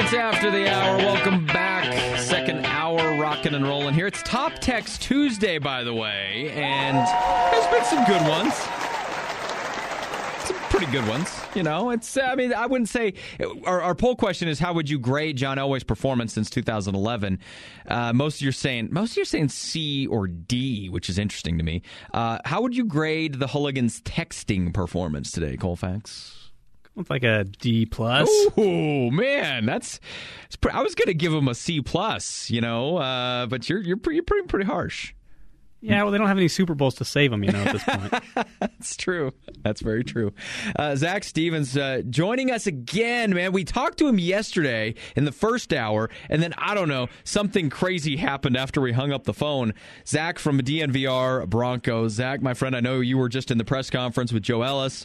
minutes after the hour. Welcome back. Second hour rocking and rolling here. It's Top Text Tuesday, by the way, and there's been some good ones. Some pretty good ones. You know, it's, I mean, I wouldn't say, our poll question is, how would you grade John Elway's performance since 2011? Most of you are saying C or D, which is interesting to me. How would you grade the Hooligans' texting performance today, Colfax? With like a D+. Oh man, I was going to give him a C+, you know, but you're pretty harsh. Yeah, well, they don't have any Super Bowls to save them, you know, at this point. That's true. That's very true. Zach Stevens joining us again, man. We talked to him yesterday in the first hour, and then, I don't know, something crazy happened after we hung up the phone. Zach from DNVR Broncos. Zach, my friend, I know you were just in the press conference with Joe Ellis.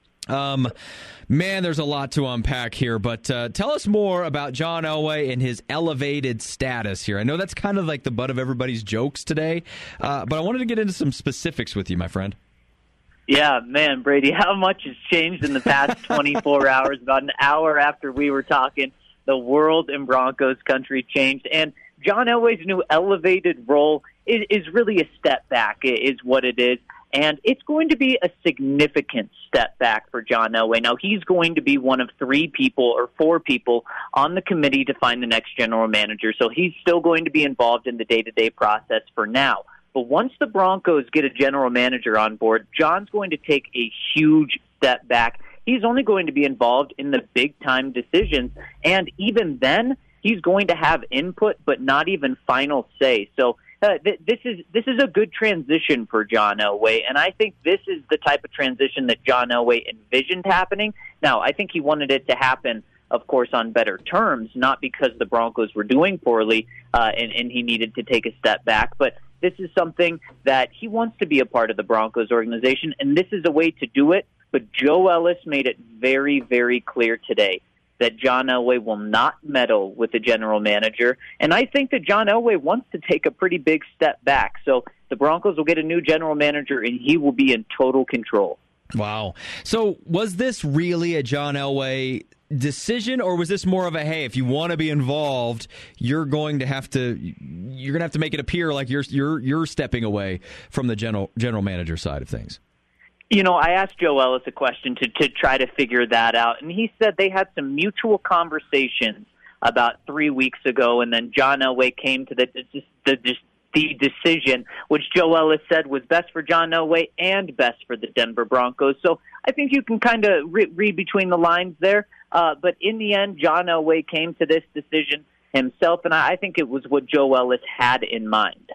Man, there's a lot to unpack here, but tell us more about John Elway and his elevated status here. I know that's kind of like the butt of everybody's jokes today, but I wanted to get into some specifics with you, my friend. Yeah, man, Brady, how much has changed in the past 24 hours? About an hour after we were talking, the world in Broncos country changed, and John Elway's new elevated role is really a step back, is what it is. And it's going to be a significant step back for John Elway. Now, he's going to be one of 3 people or 4 people on the committee to find the next general manager. So he's still going to be involved in the day-to-day process for now. But once the Broncos get a general manager on board, John's going to take a huge step back. He's only going to be involved in the big-time decisions. And even then, he's going to have input, but not even final say. So this is a good transition for John Elway, and I think this is the type of transition that John Elway envisioned happening. Now, I think he wanted it to happen, of course, on better terms, not because the Broncos were doing poorly and he needed to take a step back, but this is something that he wants to be a part of the Broncos organization, and this is a way to do it. But Joe Ellis made it very, very clear today that John Elway will not meddle with the general manager. And I think that John Elway wants to take a pretty big step back. So the Broncos will get a new general manager, and he will be in total control. Wow. So was this really a John Elway decision, or was this more of a, hey, if you want to be involved, you're going to have to make it appear like you're stepping away from the general manager side of things? You know, I asked Joe Ellis a question to try to figure that out, and he said they had some mutual conversations about 3 weeks ago, and then John Elway came to the decision, which Joe Ellis said was best for John Elway and best for the Denver Broncos. So I think you can kind of read between the lines there, but in the end, John Elway came to this decision himself, and I think it was what Joe Ellis had in mind.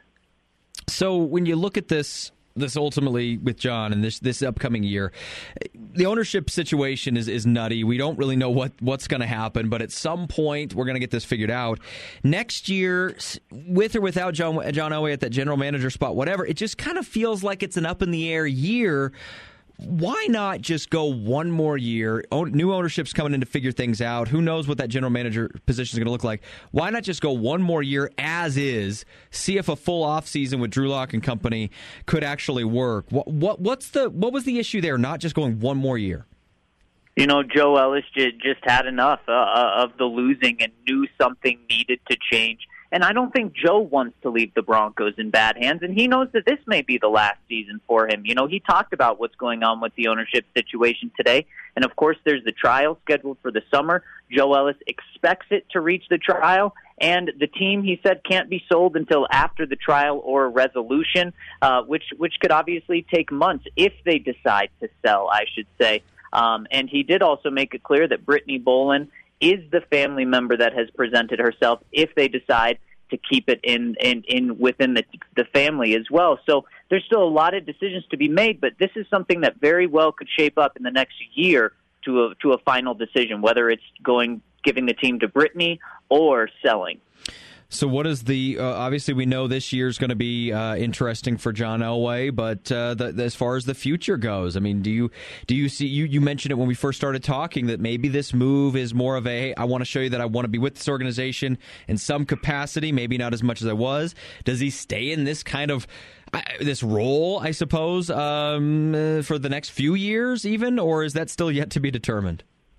So when you look at this ultimately with John and this upcoming year, the ownership situation is nutty. We don't really know what's going to happen, but at some point we're going to get this figured out. Next year, with or without John Elway at that general manager spot, whatever, it just kind of feels like it's an up-in-the-air year. Why not just go one more year? New ownership's coming in to figure things out. Who knows what that general manager position is going to look like? Why not just go one more year as is, see if a full offseason with Drew Lock and company could actually work? What was the issue there, not just going one more year? You know, Joe Ellis just had enough of the losing and knew something needed to change. And I don't think Joe wants to leave the Broncos in bad hands, and he knows that this may be the last season for him. You know, he talked about what's going on with the ownership situation today, and of course there's the trial scheduled for the summer. Joe Ellis expects it to reach the trial, and the team, he said, can't be sold until after the trial or a resolution, which could obviously take months if they decide to sell, I should say. And he did also make it clear that Brittany Bolin is the family member that has presented herself if they decide to keep it in within the family as well. So there's still a lot of decisions to be made, but this is something that very well could shape up in the next year to a final decision, whether it's giving the team to Brittany or selling. So what is the obviously we know this year's going to be interesting for John Elway, but as far as the future goes, I mean, do you see, you mentioned it when we first started talking, that maybe this move is more of a, hey, I want to show you that I want to be with this organization in some capacity, maybe not as much as I was. Does he stay in this kind of this role, I suppose, for the next few years even, or is that still yet to be determined?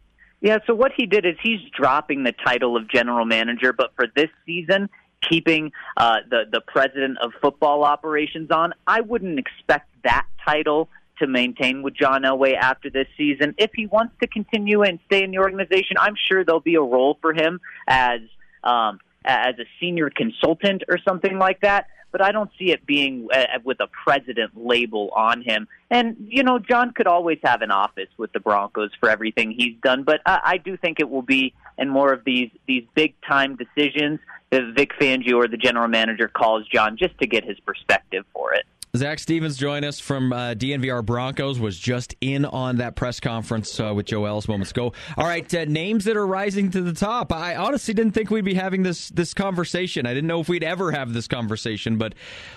Yeah, so what he did is he's dropping the title of general manager, but for this season, keeping the president of football operations on. I wouldn't expect that title to maintain with John Elway after this season. If he wants to continue and stay in the organization, I'm sure there'll be a role for him as a senior consultant or something like that. But I don't see it being with a president label on him. And, John could always have an office with the Broncos for everything he's done. But I do think it will be in more of these big-time decisions that Vic Fangio or the general manager calls John just to get his perspective for it. Zach Stevens joined us from DNVR Broncos, was just in on that press conference with Joe Ellis moments ago. All right, names that are rising to the top. I honestly didn't think we'd be having this conversation. I didn't know if we'd ever have this conversation, but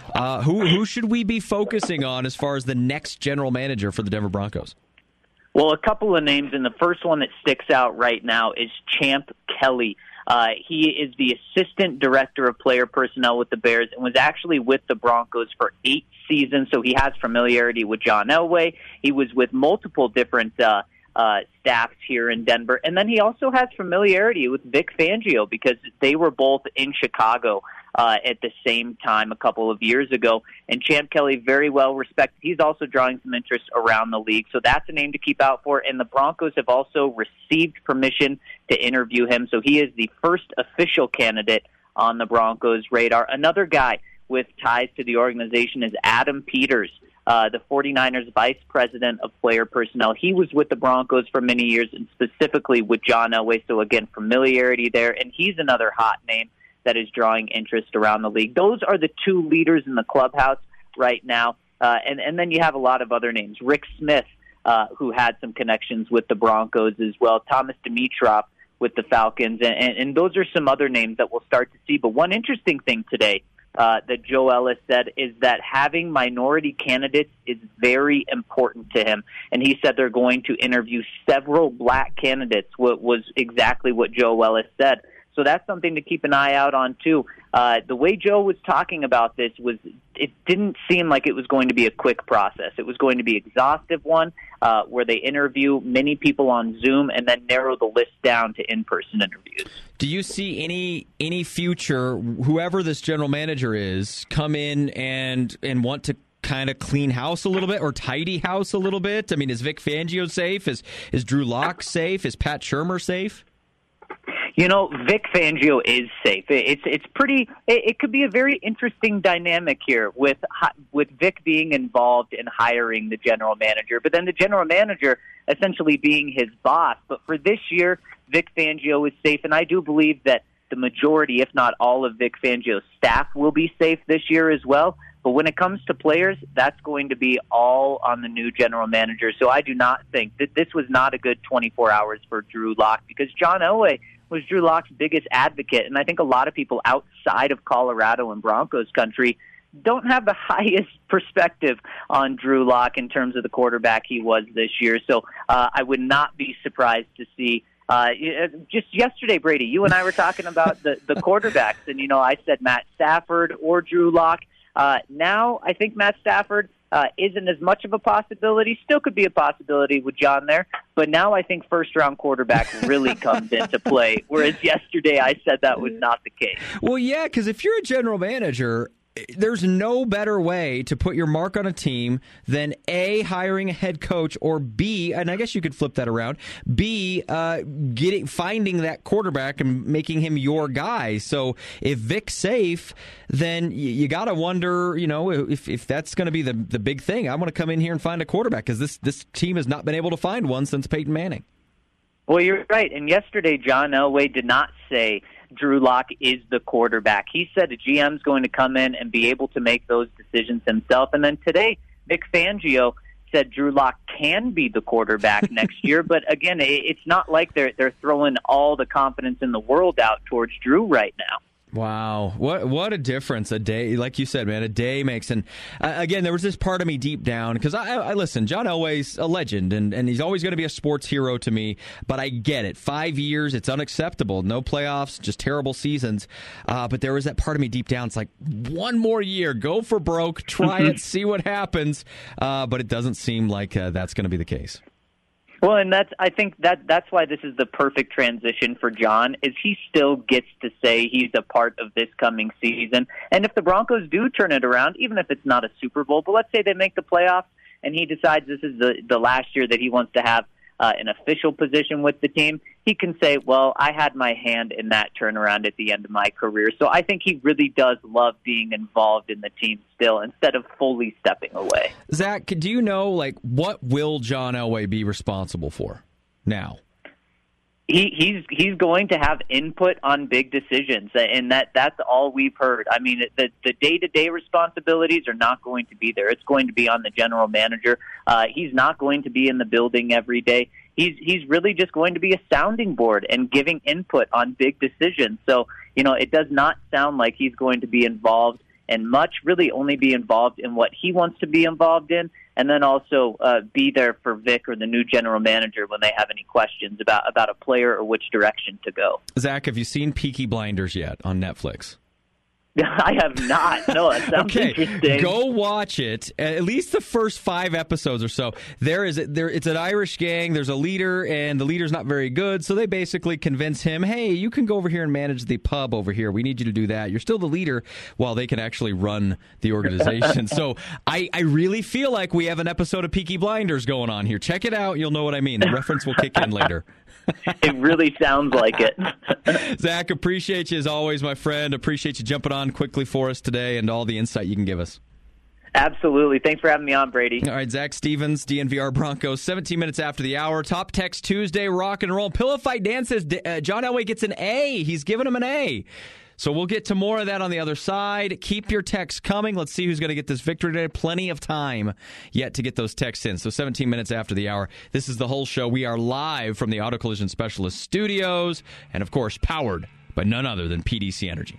who should we be focusing on as far as the next general manager for the Denver Broncos? Well, a couple of names, and the first one that sticks out right now is Champ Kelly. He is the assistant director of player personnel with the Bears and was actually with the Broncos for 8 seasons, so he has familiarity with John Elway. He was with multiple different staffs here in Denver. And then he also has familiarity with Vic Fangio because they were both in Chicago at the same time a couple of years ago. And Champ Kelly, very well respected. He's also drawing some interest around the league. So that's a name to keep out for. And the Broncos have also received permission to interview him. So he is the first official candidate on the Broncos' radar. Another guy with ties to the organization is Adam Peters, the 49ers vice president of player personnel. He was with the Broncos for many years and specifically with John Elway. So again, familiarity there. And he's another hot name that is drawing interest around the league. Those are the two leaders in the clubhouse right now. And then you have a lot of other names. Rick Smith, who had some connections with the Broncos as well. Thomas Dimitroff with the Falcons. And those are some other names that we'll start to see. But one interesting thing today that Joe Ellis said is that having minority candidates is very important to him. And he said they're going to interview several black candidates, what was exactly what Joe Ellis said. So that's something to keep an eye out on, too. The way Joe was talking about this was it didn't seem like it was going to be a quick process. It was going to be an exhaustive one where they interview many people on Zoom and then narrow the list down to in-person interviews. Do you see any future, whoever this general manager is, come in and want to kind of clean house a little bit or tidy house a little bit? I mean, is Vic Fangio safe? Is Drew Lock safe? Is Pat Shurmur safe? Vic Fangio is safe. It's pretty. It could be a very interesting dynamic here with Vic being involved in hiring the general manager, but then the general manager essentially being his boss. But for this year, Vic Fangio is safe, and I do believe that the majority, if not all, of Vic Fangio's staff will be safe this year as well. But when it comes to players, that's going to be all on the new general manager. So I do not think that this was not a good 24 hours for Drew Lock because John Elway was Drew Lock's biggest advocate. And I think a lot of people outside of Colorado and Broncos country don't have the highest perspective on Drew Lock in terms of the quarterback he was this year. So I would not be surprised to see just yesterday, Brady, you and I were talking about the quarterbacks. And, I said Matt Stafford or Drew Lock. Now I think Matt Stafford isn't as much of a possibility. Still could be a possibility with John there. But now I think first-round quarterback really comes into play, whereas yesterday I said that was not the case. Well, yeah, because if you're a general manager, there's no better way to put your mark on a team than A, hiring a head coach, or B, and I guess you could flip that around, B, finding that quarterback and making him your guy. So if Vic's safe, then you got to wonder, if that's going to be the big thing. I want to come in here and find a quarterback because this team has not been able to find one since Peyton Manning. Well, you're right. And yesterday, John Elway did not say Drew Lock is the quarterback. He said a GM's going to come in and be able to make those decisions himself. And then today, Vic Fangio said Drew Lock can be the quarterback next year. But again, it's not like they're throwing all the confidence in the world out towards Drew right now. Wow. What a difference a day, like you said, man, a day makes. And again, there was this part of me deep down, because I listen, John Elway's a legend, and he's always going to be a sports hero to me, but I get it. 5 years, it's unacceptable. No playoffs, just terrible seasons. But there was that part of me deep down. It's like, one more year, go for broke, try it, see what happens. But it doesn't seem like that's going to be the case. Well, and I think that's why this is the perfect transition for John, is he still gets to say he's a part of this coming season. And if the Broncos do turn it around, even if it's not a Super Bowl, but let's say they make the playoffs and he decides this is the last year that he wants to have an official position with the team, he can say, well, I had my hand in that turnaround at the end of my career. So I think he really does love being involved in the team still instead of fully stepping away. Zach, do you know, what will John Elway be responsible for now? He's going to have input on big decisions, and that's all we've heard. I mean, the day-to-day responsibilities are not going to be there. It's going to be on the general manager. He's not going to be in the building every day. He's really just going to be a sounding board and giving input on big decisions. So, it does not sound like he's going to be involved and much, really only be involved in what he wants to be involved in, and then also be there for Vic or the new general manager when they have any questions about a player or which direction to go. Zach, have you seen Peaky Blinders yet on Netflix? I have not. No, it sounds interesting. Go watch it. At least the first 5 episodes or so. It's an Irish gang. There's a leader, and the leader's not very good. So they basically convince him, hey, you can go over here and manage the pub over here. We need you to do that. You're still the leader, while they can actually run the organization. So I really feel like we have an episode of Peaky Blinders going on here. Check it out. You'll know what I mean. The reference will kick in later. It really sounds like it. Zach, appreciate you as always, my friend. Appreciate you jumping on quickly for us today and all the insight you can give us. Absolutely. Thanks for having me on, Brady. All right, Zach Stevens, DNVR Broncos, 17 minutes after the hour. Top Text Tuesday, rock and roll. Pillow Fight Dan says John Elway gets an A. He's giving him an A. So we'll get to more of that on the other side. Keep your texts coming. Let's see who's going to get this victory today. Plenty of time yet to get those texts in. So 17 minutes after the hour, this is The Whole Show. We are live from the Auto Collision Specialist Studios and, of course, powered by none other than PDC Energy.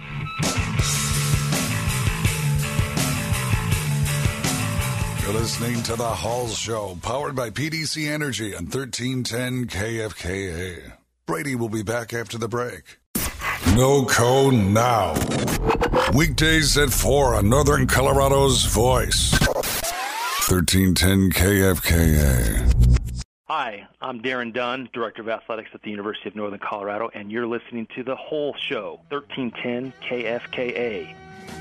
You're listening to The Whole Show, powered by PDC Energy on 1310 KFKA. Brady will be back after the break. No code now. Weekdays at 4 on Northern Colorado's Voice. 1310 KFKA. Hi, I'm Darren Dunn, Director of Athletics at the University of Northern Colorado, and you're listening to The Whole Show, 1310 KFKA.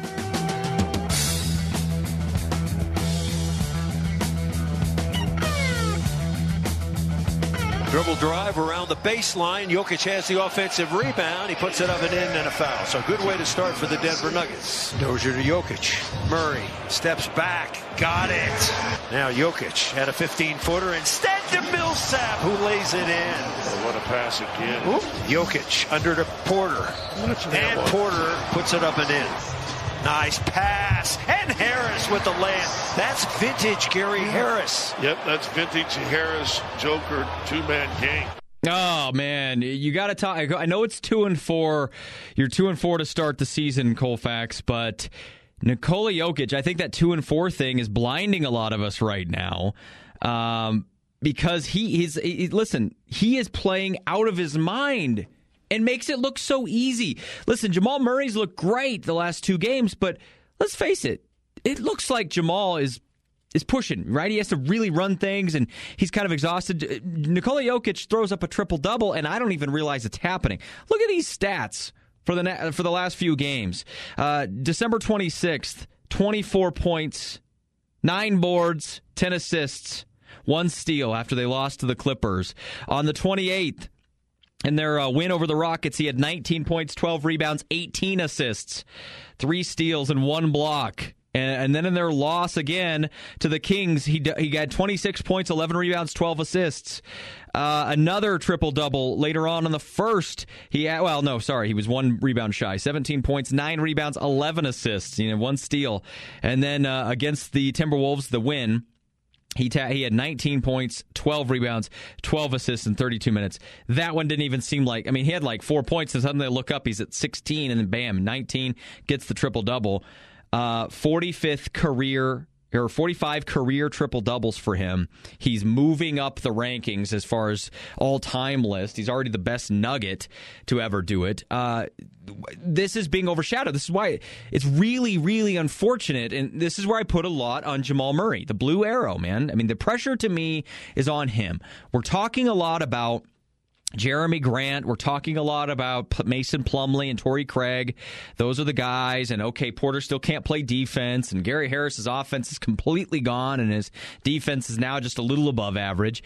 Dribble drive around the baseline. Jokic has the offensive rebound. He puts it up and in and a foul. So a good way to start for the Denver Nuggets. Dozier to Jokic. Murray steps back. Got it. Now Jokic had a 15-footer instead to Millsap, who lays it in. Oh, what a pass again. Whoop. Jokic under to Porter. And Porter puts it up and in. Nice pass. And Harris with the layup. That's vintage Gary Harris. Yep, that's vintage Harris, Joker, two-man game. Oh, man. You got to talk. I know it's 2-4. You're 2-4 to start the season, Colfax, but Nikola Jokic, I think that 2-4 thing is blinding a lot of us right now. Because he is playing out of his mind. And makes it look so easy. Listen, Jamal Murray's looked great the last 2 games, but let's face it, it looks like Jamal is pushing, right? He has to really run things, and he's kind of exhausted. Nikola Jokic throws up a triple-double, and I don't even realize it's happening. Look at these stats for the last few games. December 26th, 24 points, 9 boards, 10 assists, 1 steal after they lost to the Clippers. On the 28th, in their win over the Rockets, he had 19 points, 12 rebounds, 18 assists, 3 steals, and 1 block. And then in their loss again to the Kings, he got 26 points, 11 rebounds, 12 assists. Another triple-double later on in the first. He was 1 rebound shy. 17 points, 9 rebounds, 11 assists, 1 steal. And then against the Timberwolves, the win, he had 19 points, 12 rebounds, 12 assists in 32 minutes. That one didn't even seem like... he had 4 points, and suddenly they look up, he's at 16, and then bam, 19, gets the triple-double. 45th career There are 45 career triple-doubles for him. He's moving up the rankings as far as all-time list. He's already the best Nugget to ever do it. This is being overshadowed. This is why it's really, really unfortunate, and this is where I put a lot on Jamal Murray, the blue arrow, man. I mean, the pressure to me is on him. We're talking a lot about Jeremy Grant. We're talking a lot about Mason Plumlee and Torrey Craig. Those are the guys. And, okay, Porter still can't play defense. And Gary Harris's offense is completely gone, and his defense is now just a little above average.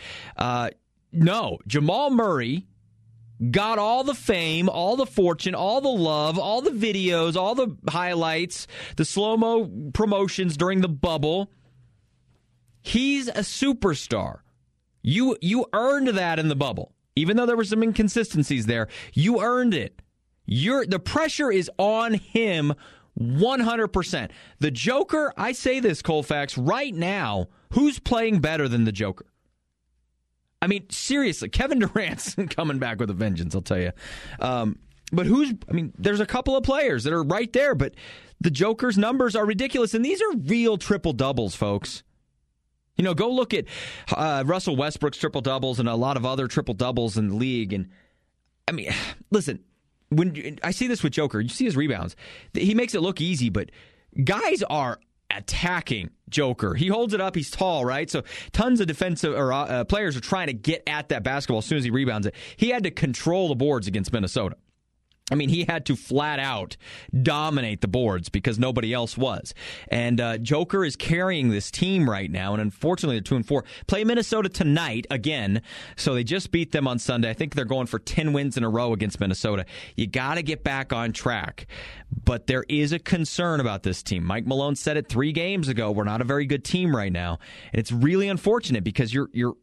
No, Jamal Murray got all the fame, all the fortune, all the love, all the videos, all the highlights, the slow-mo promotions during the bubble. He's a superstar. You earned that in the bubble. Even though there were some inconsistencies there, you earned it. The pressure is on him 100%. The Joker, I say this, Colfax, right now, who's playing better than the Joker? I mean, seriously, Kevin Durant's coming back with a vengeance, I'll tell you. But there's a couple of players that are right there, but the Joker's numbers are ridiculous, and these are real triple-doubles, folks. You know, go look at Russell Westbrook's triple-doubles and a lot of other triple-doubles in the league. And, I mean, listen, when I see this with Joker, you see his rebounds. He makes it look easy, but guys are attacking Joker. He holds it up. He's tall, right? So tons of defensive or players are trying to get at that basketball as soon as he rebounds it. He had to control the boards against Minnesota. I mean, he had to flat out dominate the boards because nobody else was. And Joker is carrying this team right now, and unfortunately they're 2-4. Play Minnesota tonight again, so they just beat them on Sunday. I think they're going for 10 wins in a row against Minnesota. You got to get back on track. But there is a concern about this team. Mike Malone said it 3 games ago. We're not a very good team right now. And it's really unfortunate because the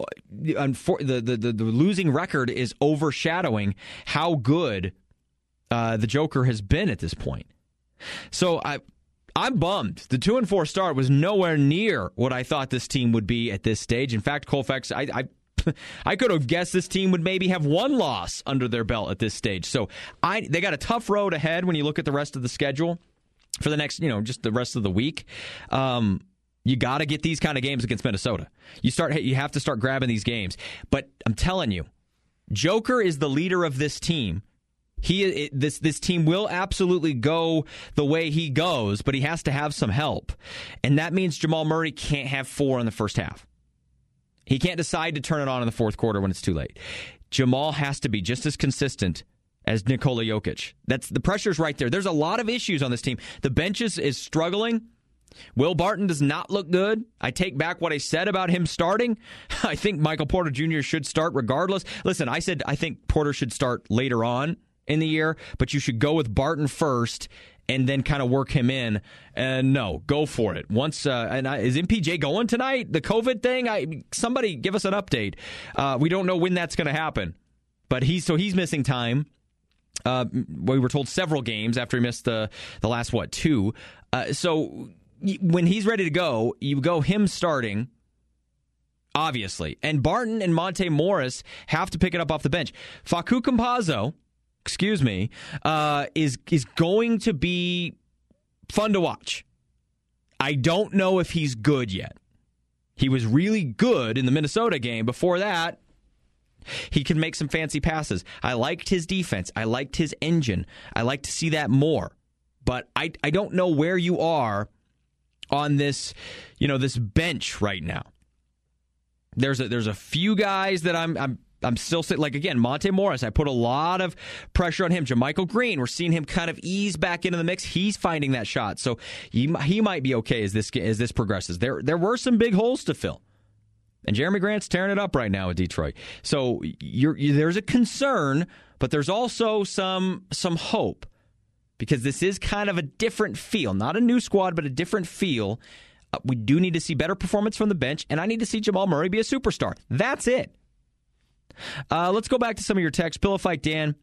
losing record is overshadowing how good the Joker has been at this point. So I'm bummed. The 2-4 start was nowhere near what I thought this team would be at this stage. In fact, Colfax, I could have guessed this team would maybe have 1 loss under their belt at this stage. So they got a tough road ahead when you look at the rest of the schedule for the next, just the rest of the week. You got to get these kind of games against Minnesota. You have to start grabbing these games. But I'm telling you, Joker is the leader of this team. This team will absolutely go the way he goes, but he has to have some help. And that means Jamal Murray can't have 4 in the first half. He can't decide to turn it on in the fourth quarter when it's too late. Jamal has to be just as consistent as Nikola Jokic. The pressure's right there. There's a lot of issues on this team. The bench is struggling. Will Barton does not look good. I take back what I said about him starting. I think Michael Porter Jr. should start regardless. Listen, I said I think Porter should start later on in the year, but you should go with Barton first and then kind of work him in. And no, go for it. Is MPJ going tonight? The COVID thing? Somebody give us an update. We don't know when that's going to happen, but he's missing time. We were told several games after he missed the last 2. So when he's ready to go, you go him starting. Obviously. And Barton and Monte Morris have to pick it up off the bench. Facu Campazzo, is going to be fun to watch. I don't know if he's good yet. He was really good in the Minnesota game. Before that, he can make some fancy passes. I liked his defense. I liked his engine. I like to see that more. But I don't know where you are on this, this bench right now. There's a few guys that I'm still saying, like, again, Monte Morris, I put a lot of pressure on him. JaMychal Green, we're seeing him kind of ease back into the mix. He's finding that shot. So he might be okay as this progresses. There were some big holes to fill. And Jeremy Grant's tearing it up right now with Detroit. So there's a concern, but there's also some hope. Because this is kind of a different feel. Not a new squad, but a different feel. We do need to see better performance from the bench, and I need to see Jamal Murray be a superstar. That's it. Let's go back to some of your texts. Pillow Fight Dan.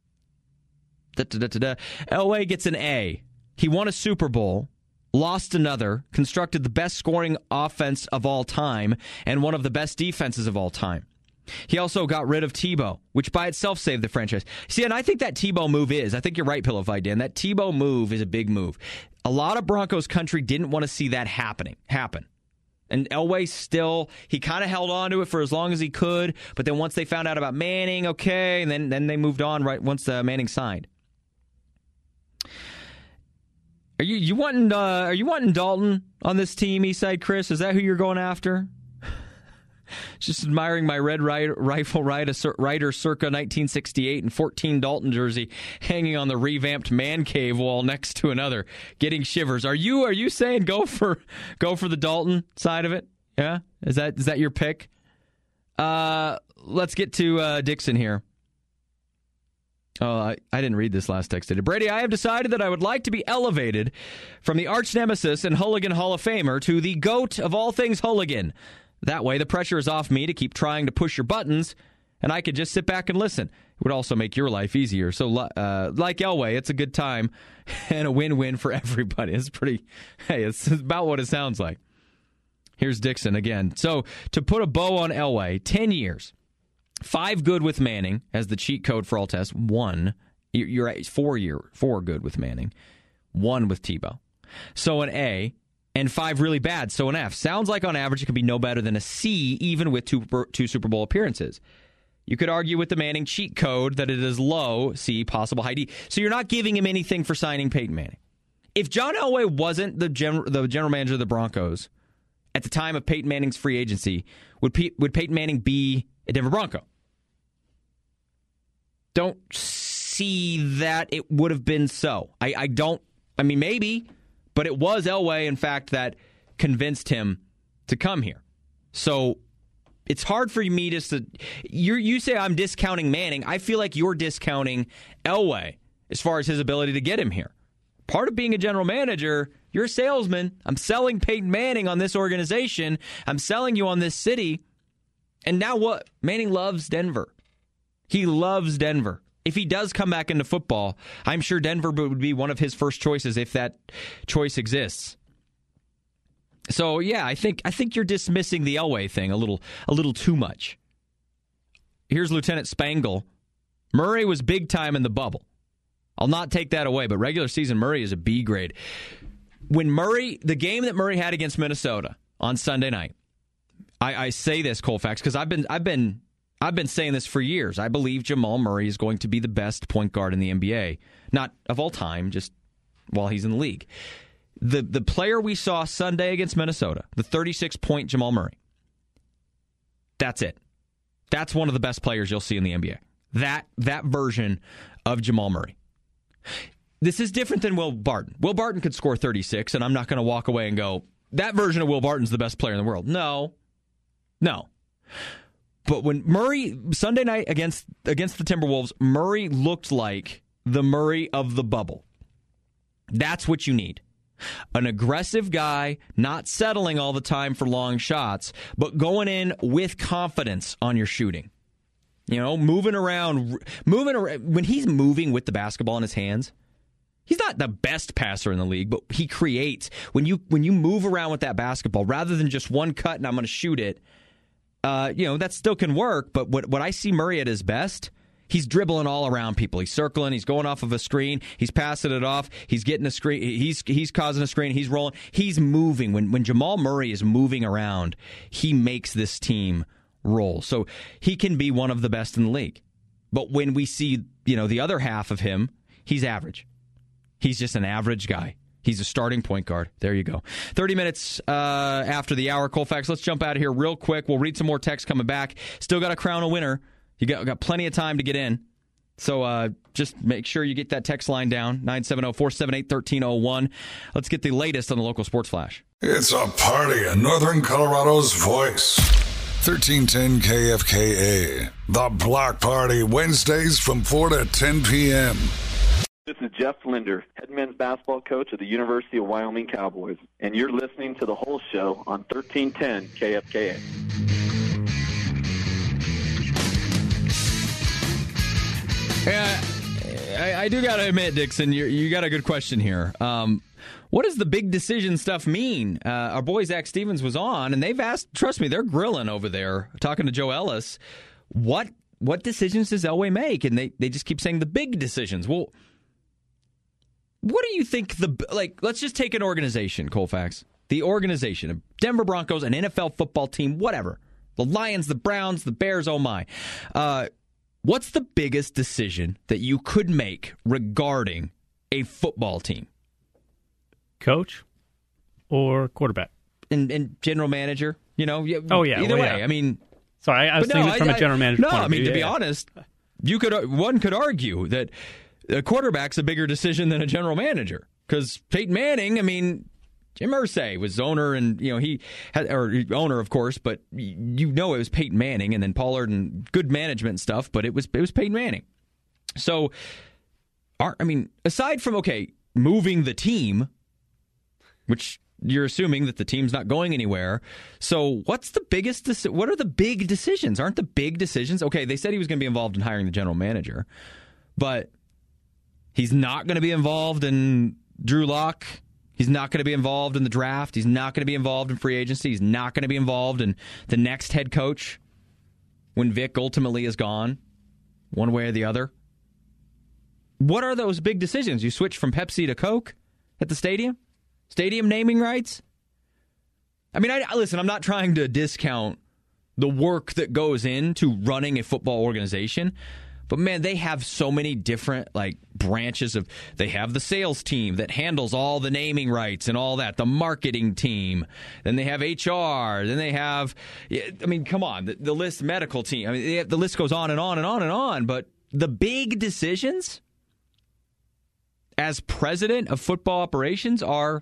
Elway gets an A. He won a Super Bowl, lost another, constructed the best scoring offense of all time, and one of the best defenses of all time. He also got rid of Tebow, which by itself saved the franchise. See, and I think that Tebow move I think you're right, Pillow Fight Dan, that Tebow move is a big move. A lot of Broncos country didn't want to see that happen. And Elway still, he kind of held on to it for as long as he could, but then once they found out about Manning, okay, and then they moved on right once Manning signed. Are you wanting Dalton on this team, Eastside Chris? Is that who you're going after? Just admiring my Red Rifle Rider circa 1968 and 14 Dalton jersey hanging on the revamped man cave wall next to another, getting shivers. Are you saying go for the Dalton side of it? Yeah, is that your pick? Let's get to Dixon here. Oh, I didn't read this last text. Brady, I have decided that I would like to be elevated from the arch nemesis and Hooligan Hall of Famer to the GOAT of all things Hooligan. That way, the pressure is off me to keep trying to push your buttons, and I could just sit back and listen. It would also make your life easier. So, like Elway, it's a good time and a win-win for everybody. It's about what it sounds like. Here's Dixon again. So, to put a bow on Elway, 10 years, 5 good with Manning as the cheat code for all tests. 1, you're at 4 good with Manning. 1 with Tebow. So, an A. And 5 really bad, so an F. Sounds like on average it could be no better than a C, even with two Super Bowl appearances. You could argue with the Manning cheat code that it is low, C, possible high D. So you're not giving him anything for signing Peyton Manning. If John Elway wasn't the general manager of the Broncos at the time of Peyton Manning's free agency, would Peyton Manning be a Denver Bronco? Don't see that it would have been so. Maybe. But it was Elway, in fact, that convinced him to come here. So it's hard for me to... You say I'm discounting Manning. I feel like you're discounting Elway as far as his ability to get him here. Part of being a general manager, you're a salesman. I'm selling Peyton Manning on this organization. I'm selling you on this city. And now what? Manning loves Denver. He loves Denver. If he does come back into football, I'm sure Denver would be one of his first choices if that choice exists. So yeah, I think you're dismissing the Elway thing a little too much. Here's Lieutenant Spangle. Murray was big time in the bubble. I'll not take that away, but regular season Murray is a B grade. When the game that Murray had against Minnesota on Sunday night, I say this, Colfax, because I've been saying this for years. I believe Jamal Murray is going to be the best point guard in the NBA. Not of all time, just while he's in the league. The player we saw Sunday against Minnesota, the 36-point Jamal Murray, that's it. That's one of the best players you'll see in the NBA. That version of Jamal Murray. This is different than Will Barton. Will Barton could score 36, and I'm not going to walk away and go, that version of Will Barton's the best player in the world. No. But when Murray, Sunday night against the Timberwolves, Murray looked like the Murray of the bubble. That's what you need. An aggressive guy, not settling all the time for long shots, but going in with confidence on your shooting. Moving around. When he's moving with the basketball in his hands, he's not the best passer in the league, but he creates. When you move around with that basketball, rather than just one cut and I'm going to shoot it, that still can work, but what I see Murray at his best, he's dribbling all around people. He's circling, he's going off of a screen, he's passing it off, he's getting a screen, he's causing a screen, he's rolling, he's moving. When Jamal Murray is moving around, he makes this team roll. So he can be one of the best in the league. But when we see, the other half of him, he's average. He's just an average guy. He's a starting point guard. There you go. 30 minutes after the hour, Colfax. Let's jump out of here real quick. We'll read some more text coming back. Still got to crown a winner. You got plenty of time to get in. So just make sure you get that text line down, 970-478-1301. Let's get the latest on the local sports flash. It's a party in Northern Colorado's voice. 1310 KFKA. The Block Party, Wednesdays from 4 to 10 p.m. This is Jeff Linder, head men's basketball coach of the University of Wyoming Cowboys, and you're listening to The Whole Show on 1310 KFKA. Yeah, I do got to admit, Dixon, you got a good question here. What does the big decision stuff mean? Our boy Zach Stevens was on, and they've asked, trust me, they're grilling over there, talking to Joe Ellis. what decisions does Elway make? And they just keep saying the big decisions. Well, what do you think let's just take an organization, Colfax. The organization, a Denver Broncos, an NFL football team, whatever. The Lions, the Browns, the Bears, oh my. What's the biggest decision that you could make regarding a football team? Coach or quarterback? And general manager, Oh, yeah. Either way. Yeah. I mean... Sorry, I was thinking from a general manager point of view. To be honest, one could argue that a quarterback's a bigger decision than a general manager. Because Peyton Manning, Jim Irsay was owner, and he had, or owner, of course, but it was Peyton Manning, and then Pollard and good management and stuff, but it was Peyton Manning. So, aside from moving the team, which you're assuming that the team's not going anywhere. So what are the big decisions? Aren't the big decisions? Okay, they said he was going to be involved in hiring the general manager, but he's not going to be involved in Drew Lock. He's not going to be involved in the draft. He's not going to be involved in free agency. He's not going to be involved in the next head coach when Vic ultimately is gone, one way or the other. What are those big decisions? You switch from Pepsi to Coke at the stadium? Stadium naming rights? Listen, I'm not trying to discount the work that goes into running a football organization, but man, they have so many different branches of. They have the sales team that handles all the naming rights and all that, the marketing team. Then they have HR. Then they have, come on, the list, medical team. The list goes on and on and on and on. But the big decisions as president of football operations are.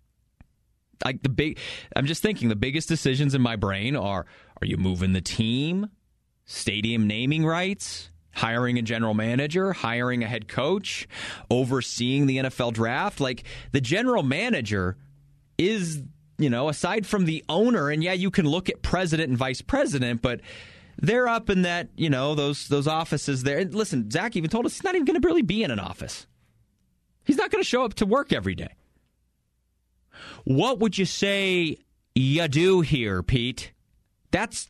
I'm just thinking the biggest decisions in my brain are you moving the team, stadium naming rights, hiring a general manager, hiring a head coach, overseeing the NFL draft? The general manager is, aside from the owner, and you can look at president and vice president, but they're up in that, those offices there. And listen, Zach even told us he's not even going to really be in an office. He's not going to show up to work every day. What would you say you do here, Pete? That's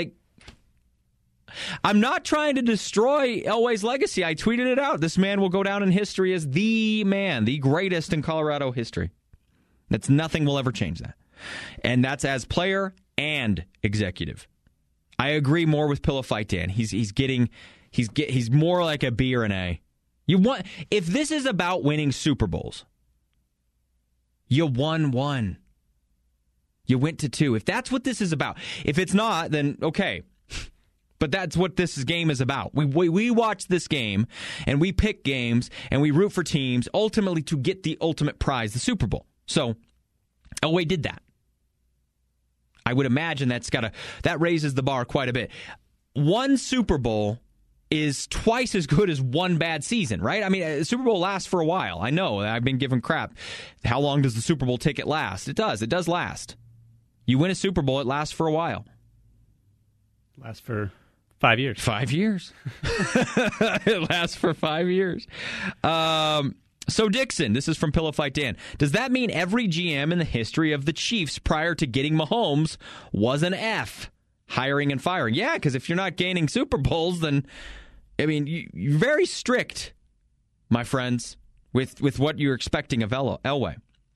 I'm not trying to destroy Elway's legacy. I tweeted it out. This man will go down in history as the man, the greatest in Colorado history. Nothing will ever change that. And that's as player and executive. I agree more with Pillow Fight Dan. He's more like a B or an A. If this is about winning Super Bowls, you won one. You went to two. If that's what this is about. If it's not, then okay. But that's what this game is about. We watch this game, and we pick games, and we root for teams, ultimately to get the ultimate prize, the Super Bowl. So, Elway did that. I would imagine that raises the bar quite a bit. One Super Bowl is twice as good as one bad season, right? A Super Bowl lasts for a while. I know. I've been given crap. How long does the Super Bowl ticket last? It does. It does last. You win a Super Bowl, it lasts for a while. Lasts for 5 years. 5 years. It lasts for 5 years. So Dixon, this is from Pillow Fight Dan. Does that mean every GM in the history of the Chiefs prior to getting Mahomes was an F? Hiring and firing. Yeah, because if you're not gaining Super Bowls, then, you're very strict, my friends, with what you're expecting of Elway.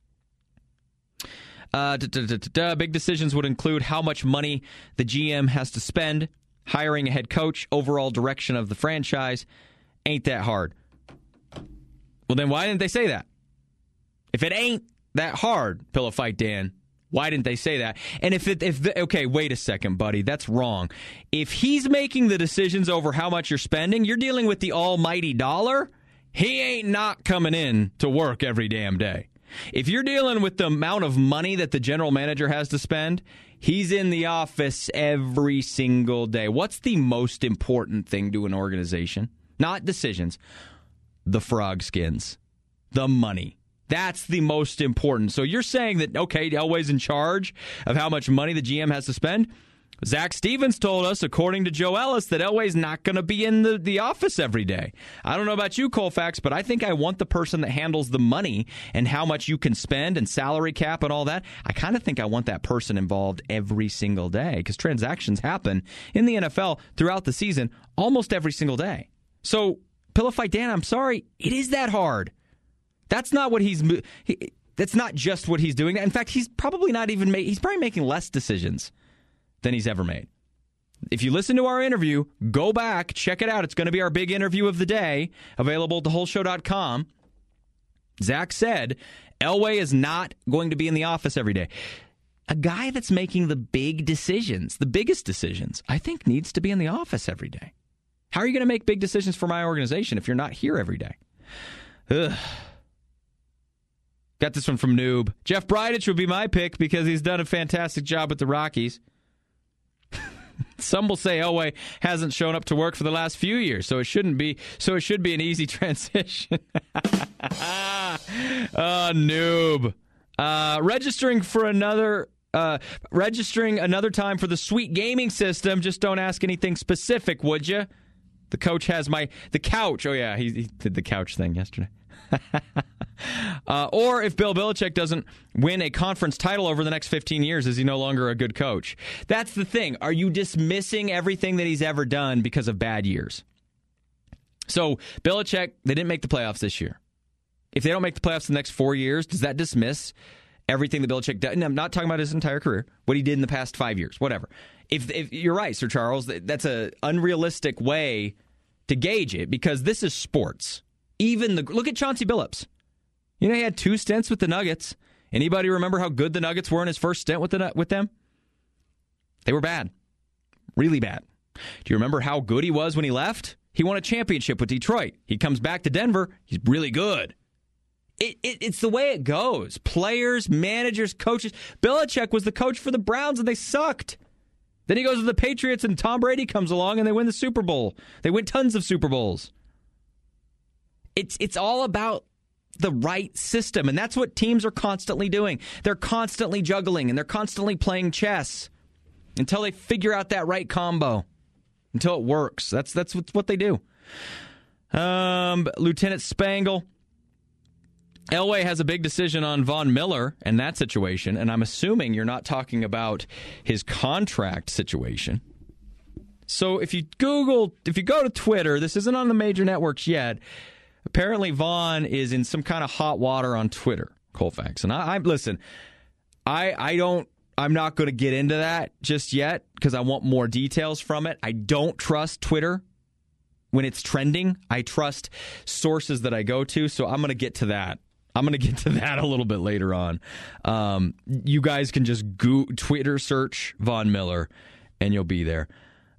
Big decisions would include how much money the GM has to spend, hiring a head coach, overall direction of the franchise. Ain't that hard. Well, then why didn't they say that? If it ain't that hard, Pillow Fight Dan, why didn't they say that? And okay, wait a second, buddy. That's wrong. If he's making the decisions over how much you're spending, you're dealing with the almighty dollar. He ain't not coming in to work every damn day. If you're dealing with the amount of money that the general manager has to spend, he's in the office every single day. What's the most important thing to an organization? Not decisions. The frog skins. The money. That's the most important. So you're saying that, okay, Elway's in charge of how much money the GM has to spend? Zach Stevens told us, according to Joe Ellis, that Elway's not going to be in the office every day. I don't know about you, Colfax, but I think I want the person that handles the money and how much you can spend and salary cap and all that. I kind of think I want that person involved every single day because transactions happen in the NFL throughout the season almost every single day. So, Pillow Fight Dan, I'm sorry, it is that hard. That's not what that's not just what he's doing. In fact, he's probably not even he's probably making less decisions than he's ever made. If you listen to our interview, go back, check it out. It's going to be our big interview of the day, available at thewholeshow.com. Zach said Elway is not going to be in the office every day. A guy that's making the big decisions, the biggest decisions, I think needs to be in the office every day. How are you going to make big decisions for my organization if you're not here every day? Ugh. Got this one from Noob. Jeff Bridich would be my pick because he's done a fantastic job with the Rockies. Some will say Elway hasn't shown up to work for the last few years, so it should be an easy transition. Noob. Registering another time for the Sweet Gaming System. Just don't ask anything specific, would you? The coach has the couch. Oh yeah, he did the couch thing yesterday. Or if Bill Belichick doesn't win a conference title over the next 15 years, is he no longer a good coach? That's the thing. Are you dismissing everything that he's ever done because of bad years? So, Belichick, they didn't make the playoffs this year. If they don't make the playoffs the next 4 years, does that dismiss everything that Belichick did? And I'm not talking about his entire career, what he did in the past 5 years, whatever. If you're right, Sir Charles, that's an unrealistic way to gauge it because this is sports. Look at Chauncey Billups. You know, he had 2 stints with the Nuggets. Anybody remember how good the Nuggets were in his first stint with them? They were bad. Really bad. Do you remember how good he was when he left? He won a championship with Detroit. He comes back to Denver. He's really good. It's the way it goes. Players, managers, coaches. Belichick was the coach for the Browns, and they sucked. Then he goes to the Patriots, and Tom Brady comes along, and they win the Super Bowl. They win tons of Super Bowls. It's all about the right system, and that's what teams are constantly doing. They're constantly juggling, and they're constantly playing chess until they figure out that right combo, until it works. That's what they do. Lieutenant Spangle, Elway has a big decision on Von Miller and that situation, and I'm assuming you're not talking about his contract situation. So if you go to Twitter, this isn't on the major networks yet. Apparently, Vaughn is in some kind of hot water on Twitter, Colfax. And I'm not going to get into that just yet because I want more details from it. I don't trust Twitter when it's trending. I trust sources that I go to, so I'm going to get to that. I'm going to get to that a little bit later on. You guys can just Twitter search Von Miller, and you'll be there.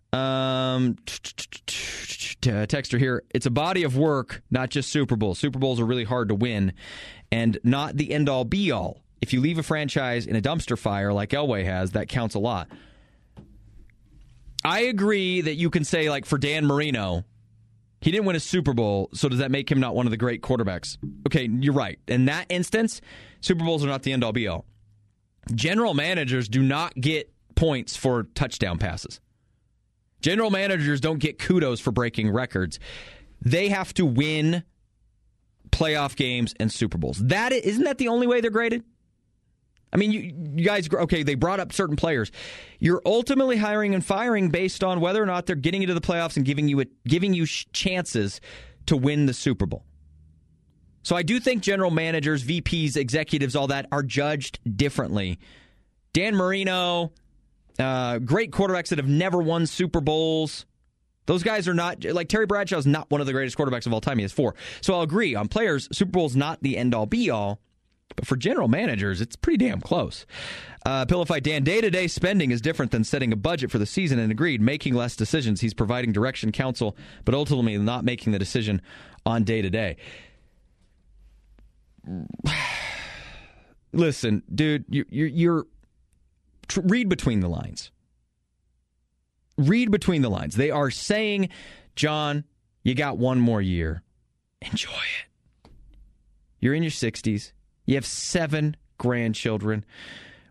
Texter here. It's a body of work, not just Super Bowls. Super Bowls are really hard to win and not the end-all, be-all. If you leave a franchise in a dumpster fire like Elway has, that counts a lot. I agree that you can say, like, for Dan Marino, he didn't win a Super Bowl, so does that make him not one of the great quarterbacks? Okay, you're right. In that instance, Super Bowls are not the end-all, be-all. General managers do not get points for touchdown passes. General managers don't get kudos for breaking records. They have to win playoff games and Super Bowls. Isn't that the only way they're graded? I mean, you guys, okay, they brought up certain players. You're ultimately hiring and firing based on whether or not they're getting into the playoffs and giving you chances to win the Super Bowl. So I do think general managers, VPs, executives, all that are judged differently. Dan Marino, great quarterbacks that have never won Super Bowls. Those guys are not, like Terry Bradshaw is not one of the greatest quarterbacks of all time. He has 4. So I'll agree on players, Super Bowl's not the end-all, be-all. But for general managers, it's pretty damn close. Pillow Fight Dan, day-to-day spending is different than setting a budget for the season, and agreed, making less decisions. He's providing direction, counsel, but ultimately not making the decision on day-to-day. Listen, dude, you're read between the lines. Read between the lines. They are saying, John, you got one more year. Enjoy it. You're in your 60s. You have 7 grandchildren.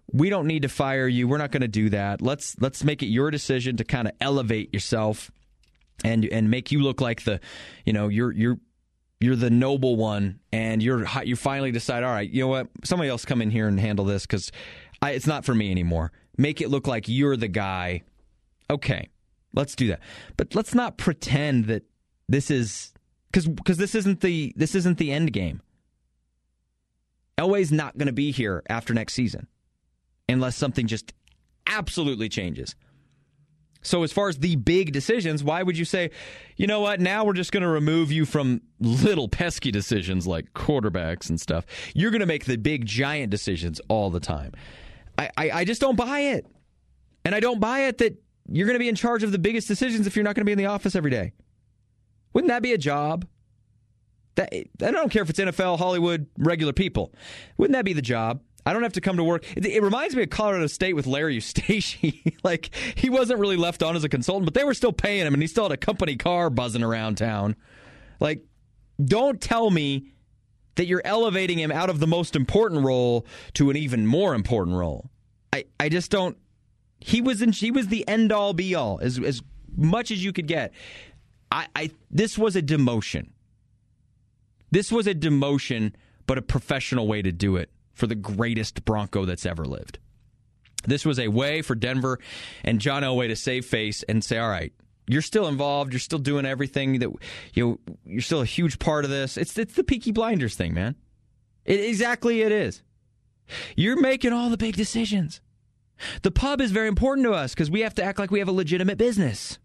we don't need to fire you. We're not going to do that. Let's make it your decision to kind of elevate yourself and make you look like the, you're the noble one, and you finally decide, all right, you know what, somebody else come in here and handle this because it's not for me anymore. Make it look like you're the guy. Okay, let's do that. But let's not pretend that this is because this isn't the end game. Elway's not going to be here after next season unless something just absolutely changes. So as far as the big decisions, why would you say, you know what, now we're just going to remove you from little pesky decisions like quarterbacks and stuff. You're going to make the big giant decisions all the time. I just don't buy it. And I don't buy it that you're going to be in charge of the biggest decisions if you're not going to be in the office every day. Wouldn't that be a job? I don't care if it's NFL, Hollywood, regular people. Wouldn't that be the job? I don't have to come to work. It reminds me of Colorado State with Larry Eustachy. Like, he wasn't really left on as a consultant, but they were still paying him, and he still had a company car buzzing around town. Like, don't tell me that you're elevating him out of the most important role to an even more important role. I just don't. He was the end-all, be-all, as much as you could get. This was a demotion. This was a demotion, but a professional way to do it for the greatest Bronco that's ever lived. This was a way for Denver and John Elway to save face and say, all right, you're still involved. You're still doing everything that, you're still a huge part of this. It's the Peaky Blinders thing, man. Exactly it is. You're making all the big decisions. The pub is very important to us because we have to act like we have a legitimate business.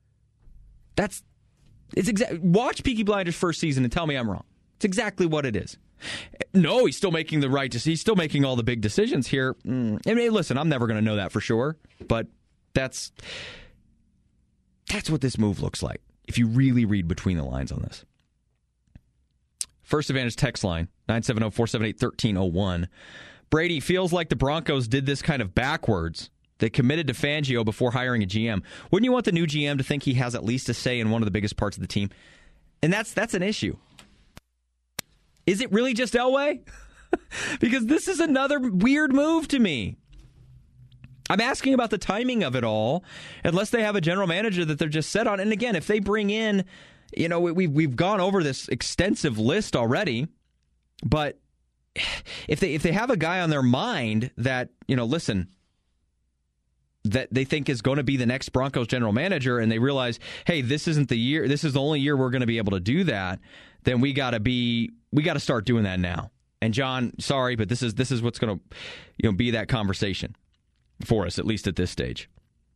Watch Peaky Blinders first season and tell me I'm wrong. It's exactly what it is. No, he's still making the right decision. He's still making all the big decisions here. I mean, listen, I'm never going to know that for sure, but that's what this move looks like if you really read between the lines on this. First Advantage text line, 970-478-1301. Brady, feels like the Broncos did this kind of backwards. They committed to Fangio before hiring a GM. Wouldn't you want the new GM to think he has at least a say in one of the biggest parts of the team? And that's an issue. Is it really just Elway? Because this is another weird move to me. I'm asking about the timing of it all, unless they have a general manager that they're just set on. And again, if they bring in, we've gone over this extensive list already, but if they have a guy on their mind that, listen, that they think is going to be the next Broncos general manager, and they realize, hey, this isn't the year, this is the only year we're going to be able to do that, then we got to start doing that now. And John, sorry, but this is what's going to be that conversation for us, at least at this stage.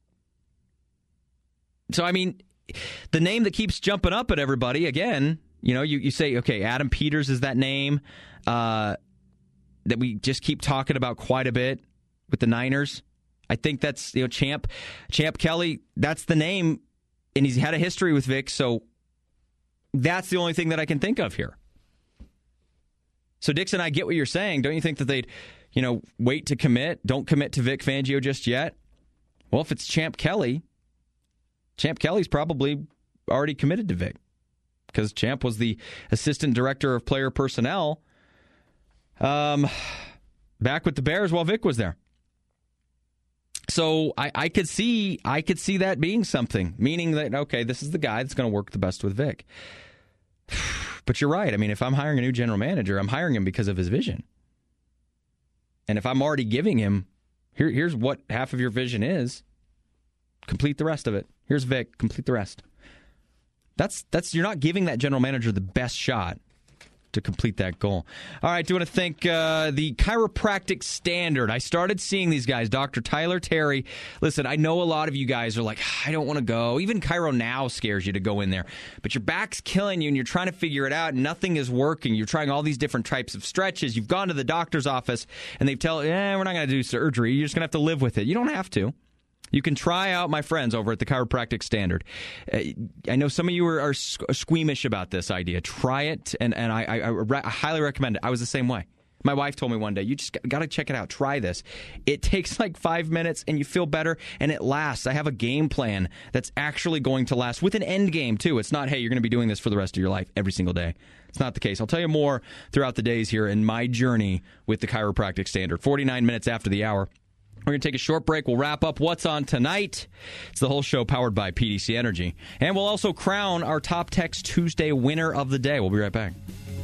So, I mean, the name that keeps jumping up at everybody, again, you say, okay, Adam Peters is that name that we just keep talking about quite a bit with the Niners. I think that's, Champ Kelly, that's the name, and he's had a history with Vic, so that's the only thing that I can think of here. So, Dixon, I get what you're saying. Don't you think that they'd, wait to commit? Don't commit to Vic Fangio just yet? Well, if it's Champ Kelly's probably already committed to Vic because Champ was the assistant director of player personnel back with the Bears while Vic was there. So I could see that being something, meaning that, okay, this is the guy that's going to work the best with Vic. But you're right. I mean, if I'm hiring a new general manager, I'm hiring him because of his vision. And if I'm already giving him, here's what half of your vision is, complete the rest of it. Here's Vic, complete the rest. That's you're not giving that general manager the best shot to complete that goal. All right, do you want to thank the Chiropractic Standard? I started seeing these guys, Dr. Tyler Terry. Listen, I know a lot of you guys are like, I don't want to go. Even Chiro Now scares you to go in there. But your back's killing you, and you're trying to figure it out, and nothing is working. You're trying all these different types of stretches. You've gone to the doctor's office, and they've told you, we're not going to do surgery. You're just going to have to live with it. You don't have to. You can try out my friends over at the Chiropractic Standard. I know some of you are squeamish about this idea. Try it, and I highly recommend it. I was the same way. My wife told me one day, you just got to check it out. Try this. It takes like 5 minutes and you feel better and it lasts. I have a game plan that's actually going to last with an end game too. It's not, hey, you're going to be doing this for the rest of your life every single day. It's not the case. I'll tell you more throughout the days here in my journey with the Chiropractic Standard. 49 minutes after the hour. We're going to take a short break. We'll wrap up what's on tonight. It's the whole show powered by PDC Energy. And we'll also crown our Top Text Tuesday winner of the day. We'll be right back.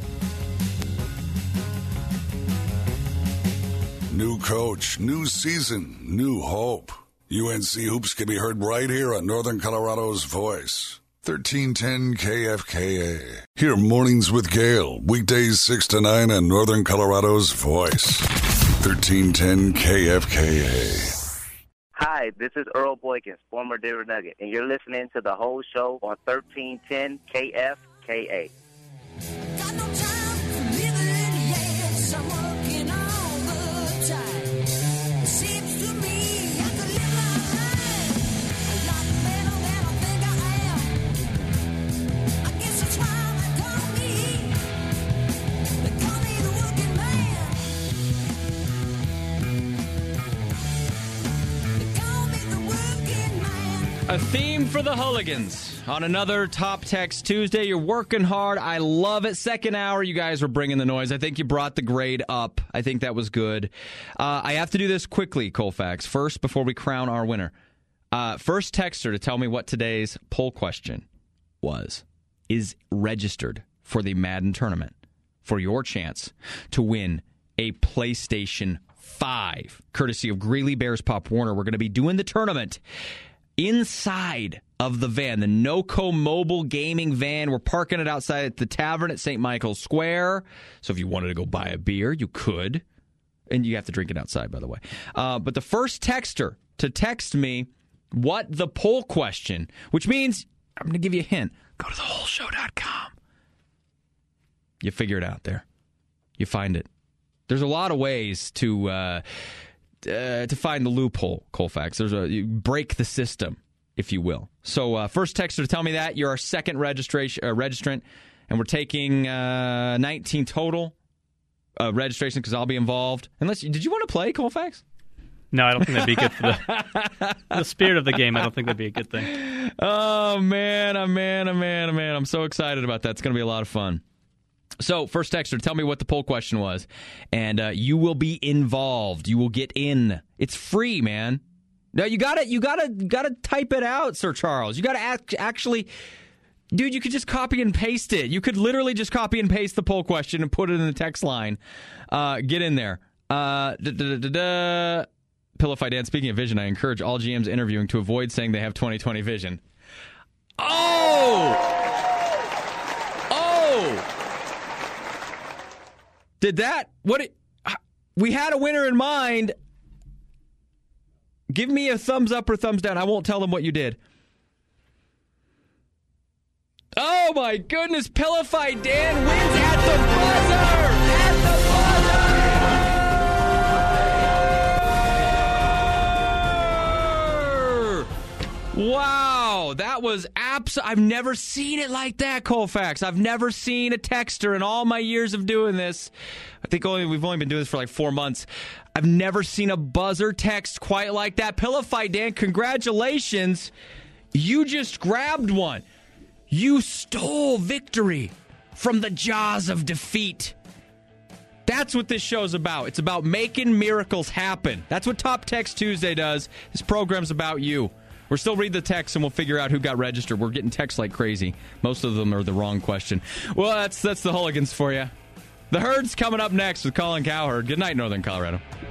New coach, new season, new hope. UNC Hoops can be heard right here on Northern Colorado's Voice. 1310 KFKA. Hear Mornings with Gale, weekdays 6 to 9 on Northern Colorado's Voice. 1310 KFKA. Hi, this is Earl Boykins, former Denver Nugget, and you're listening to the whole show on 1310 KFKA. Got no time for living, yes, I'm working all the time. It seems to me I could live my life a lot better than I think I am. I guess that's why they call me the working man. They call me the working man. A theme for the Hooligans on another Top Text Tuesday. You're working hard. I love it. Second hour, you guys were bringing the noise. I think you brought the grade up. I think that was good. I have to do this quickly, Colfax. First, before we crown our winner. First texter to tell me what today's poll question is registered for the Madden tournament for your chance to win a PlayStation 5, courtesy of Greeley Bears Pop Warner. We're going to be doing the tournament inside of the van, the NOCO mobile gaming van. We're parking it outside at the tavern at St. Michael's Square. So if you wanted to go buy a beer, you could. And you have to drink it outside, by the way. But the first texter to text me what the poll question, which means, I'm going to give you a hint, go to thewholeshow.com. You figure it out there. You find it. There's a lot of ways to find the loophole, Colfax. You break the system, if you will. So first texter to tell me that. You're our second registrant, and we're taking 19 total registration because I'll be involved. Did you want to play, Colfax? No, I don't think that'd be good for the spirit of the game. I don't think that'd be a good thing. Oh, man. I'm so excited about that. It's going to be a lot of fun. So, first texter, tell me what the poll question was, and you will be involved. You will get in. It's free, man. No, you gotta type it out, Sir Charles. You gotta actually, dude. You could just copy and paste it. You could literally just copy and paste the poll question and put it in the text line. Get in there. Pillify Dan. Speaking of vision, I encourage all GMs interviewing to avoid saying they have 20/20 vision. Oh. We had a winner in mind. Give me a thumbs up or thumbs down. I won't tell them what you did. Oh, my goodness. Pillify Dan wins at the buzzer. Wow, that was I've never seen it like that, Colfax. I've never seen a texter in all my years of doing this. I think we've only been doing this for like 4 months. I've never seen a buzzer text quite like that. Pillify Dan, congratulations. You just grabbed one. You stole victory from the jaws of defeat. That's what this show's about. It's about making miracles happen. That's what Top Text Tuesday does. This program's about you. We're still reading the texts, and we'll figure out who got registered. We're getting texts like crazy. Most of them are the wrong question. Well, that's the Hooligans for you. The Herd's coming up next with Colin Cowherd. Good night, Northern Colorado.